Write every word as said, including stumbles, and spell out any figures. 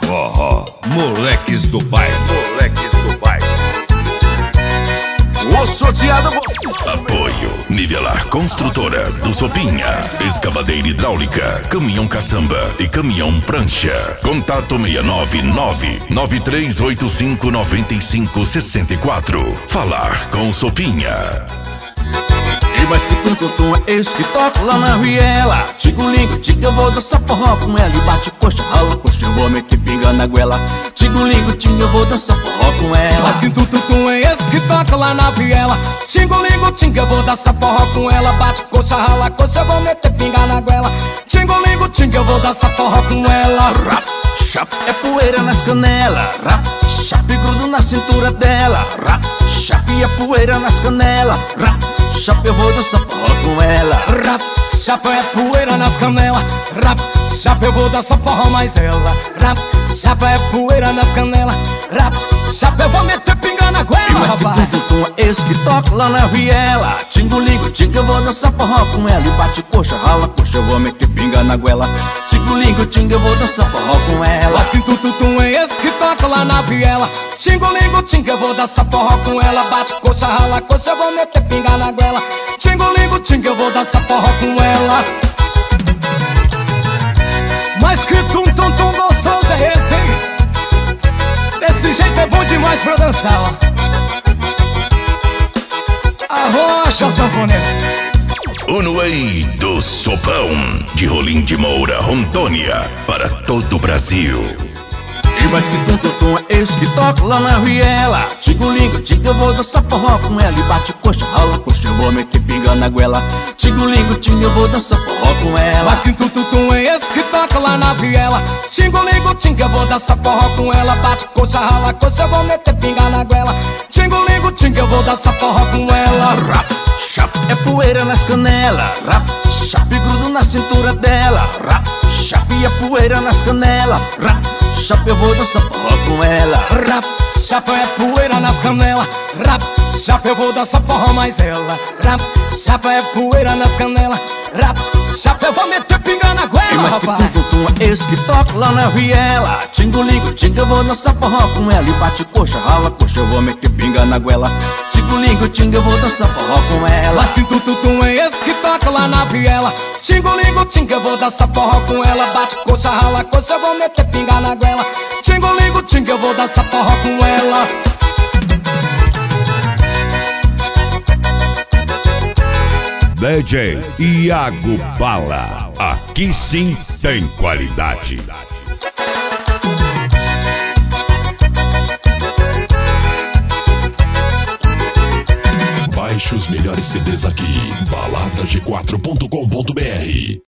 Forró, moleques do bairro. Moleques do bairro. O sorteado. Apoio Nivelar Construtora do Sopinha, escavadeira hidráulica, caminhão caçamba e caminhão prancha. Contato seis nove nove, nove três oito cinco, nove cinco seis quatro. Falar com Sopinha. E mais que tum tum tum é esse que toca lá na viela. Tigo-lingo, tiga, eu vou dançar forró com ela. E bate coxa, rala coxa, eu vou meter pinga na goela. Tigo-lingo, tiga, eu vou dançar forró com ela. Mas que tum tum tum é esse que toca lá na viela. Tigo-lingo, tiga, eu vou dançar forró com ela. Bate coxa, rala coxa, eu vou meter pinga na goela. Tigo-lingo, tiga, eu vou dançar forró com ela. Rap, chap, é poeira nas canelas. Rap, chap, grudo na cintura dela. Rap, chap, é poeira nas canelas. Rap, chap, eu vou dançar forró com ela. Rap, chapa é poeira nas canelas. Rap, chapa, eu vou dançar forró mais ela. Rap, chapa é poeira nas canelas. Rap, chapa, eu vou meter pinga na goela. E mais que tum tum tum é esse que toca lá na viela. Tingo-lingo, tinga, eu vou dançar forró com ela. E bate coxa, rala coxa, eu vou meter pinga na goela. Tingo-lingo, tinga, eu vou dançar forró com ela. Mas que tum tum tum é esse que toca lá na viela. Tingo-lingo, tinga, eu vou dançar forró com ela. Bate coxa, rala coxa, eu vou meter pinga na goela. Tingo-lingo, tinga, eu vou dançar forró com ela. Mas que tum tum tum gostoso é esse, hein? Desse jeito é bom demais pra dançar, ó. Arrocha, sanfoneiro. Unuei do Sopão, de Rolim de Moura, Rondônia, para todo o Brasil. E mais que tum tum tum é esse que toca lá na viela. Tigo-lingo, tiga, eu vou dançar forró com ela. E bate coxa, rala coxa, eu vou meter pinga na goela. Tigo-lingo, tiga, eu vou dançar forró com ela. Mas que tum tum tum é esse que toca lá na viela. Tingo-lingo, tinga, eu vou dançar forró com ela. Bate coxa, rala coxa, eu vou meter pinga na goela. Tingo-lingo, tinga, eu vou dançar forró com ela. Rap, chap, é poeira nas canelas. Rap, chap, grudo na cintura dela. Rap, chap, é poeira nas canelas. Rap, chap, eu vou dançar forró com ela. Rap, chapa é poeira nas canelas. Rap, chapa, eu vou dançar forró mais ela. Rap, chapa é poeira nas canelas. Rap, chapa, eu vou meter pinga na goela. E mais que rapaz. tum tum tum é esse que toca lá na viela. Tingo-lingo, tinga, eu vou dançar forró com ela. E bate coxa, rala coxa, eu vou meter pinga na goela. Tingo-lingo, tinga, eu vou dançar forró com ela. Mas que tum tum tum é esse que toca lá na viela. Tingo-lingo, tinga, eu vou dançar forró com ela. Bate coxa, rala coxa, eu vou meter pinga na goela. Tingo-lingo, tinga, eu vou dançar forró com ela. D J Iago Bala. Aqui sim tem qualidade. Baixe os melhores C Ds aqui. balada g quatro ponto com ponto br